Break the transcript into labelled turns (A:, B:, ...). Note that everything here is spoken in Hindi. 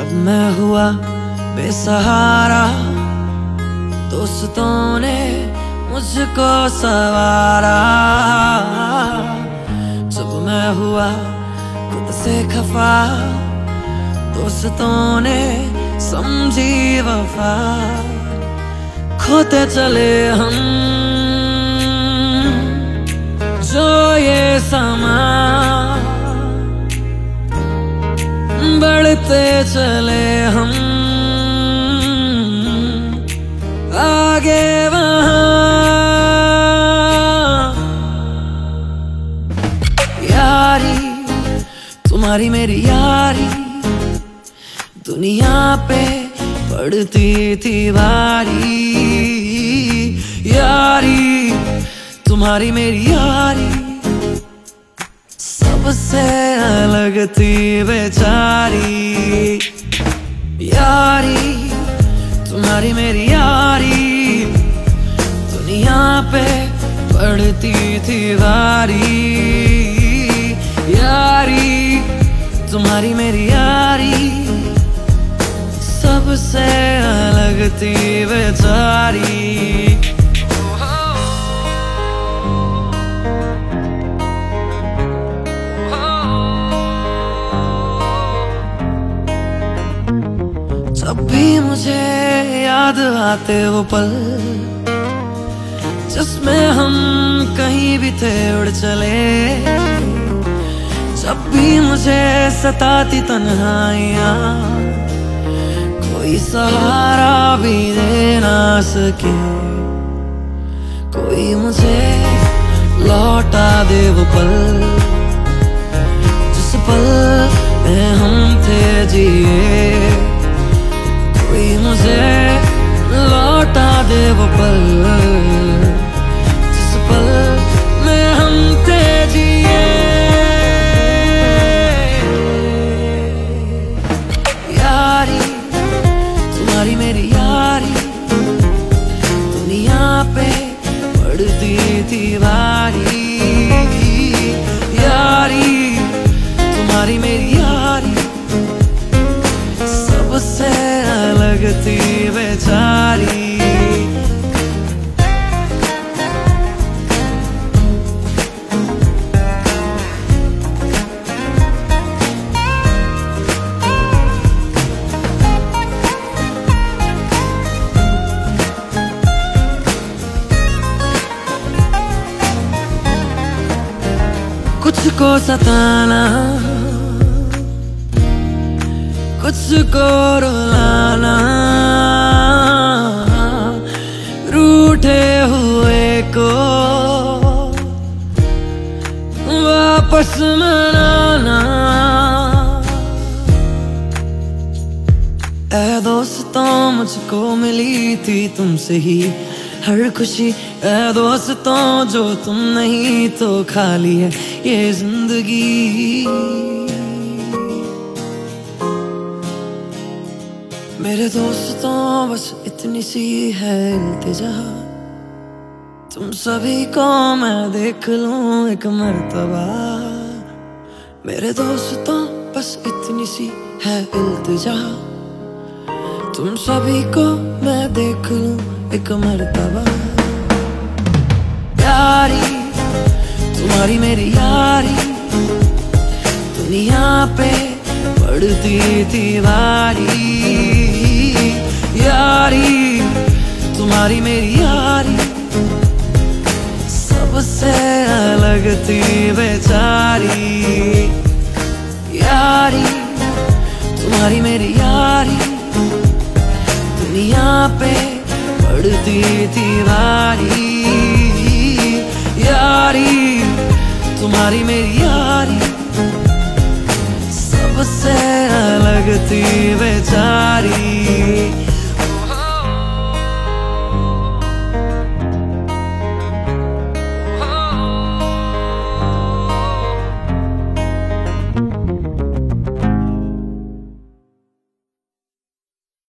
A: जब मैं हुआ बेसहारा, दोस्तों ने मुझको सवारा। जब मैं हुआ खुद से खफा, दोस्तों ने समझी वफा। खोते चले हम जो ये समा, बढ़ते चले हम आगे वहाँ। यारी तुम्हारी मेरी यारी, दुनिया पे पड़ती थी भारी। यारी तुम्हारी मेरी यारी, सबसे अलग थी बेचारी। यारी तुम्हारी मेरी यारी, दुनिया पे पड़ती थी भारी। यारी तुम्हारी मेरी यारी, सबसे अलग थी बेचारी। जब भी मुझे याद आते वो पल, जिसमें हम कहीं भी थे उड़ चले। जब भी मुझे सताती तन्हाइयाँ, कोई सहारा भी दे ना सके। कोई मुझे लौटा दे वो पल, जिस पल में हम थे जिए। कोई मुझे लौटा दे वो पल, जिस पल में हम थे जिए। यारी तुम्हारी मेरी यारी, दुनिया पे पड़ती थी भारी। यारी तुम्हारी मेरी यारी, सबसे अलग थी बेचारी। कुछ को सताना, कुछ को रुलाना, रूठे हुए को वापस मनाना। ऐ दोस्तों मुझको मिली थी तुमसे ही हर खुशी। ऐ दोस्तों जो तुम नहीं तो खाली है ये जिंदगी। मेरे दोस्तों बस इतनी सी है इल्तिजा, तुम सभी को मैं देख लूं एक मर्तबा। मेरे दोस्तों बस इतनी सी है इल्तिजा, तुम सभी को मैं देख लूं एक मर्तबा। यारी तुम्हारी मेरी यारी, दुनिया पे पड़ती थी भारी। यारी तुम्हारी मेरी यारी, सबसे अलग थी बेचारी। यारी तुम्हारी मेरी यारी, दुनिया पे पड़ती थी भारी। यारी तुम्हारी मेरी यारी, सबसे अलग थी बेचारी।